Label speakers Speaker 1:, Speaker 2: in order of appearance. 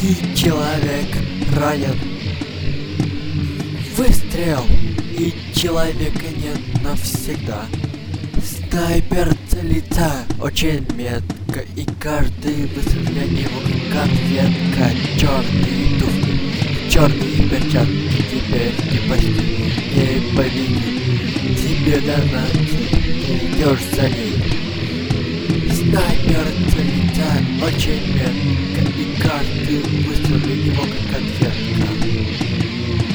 Speaker 1: и человек ранен. Выстрел, и человека нет навсегда. Снайпер целится очень метко, и каждый выстрел для него как ответка. Черные туфли, черные перчатки, теперь ты почти не победишь. Тебе дана, ты идешь за ней. Снайпер целится очень метко, и каждый выстрел для него как ответка.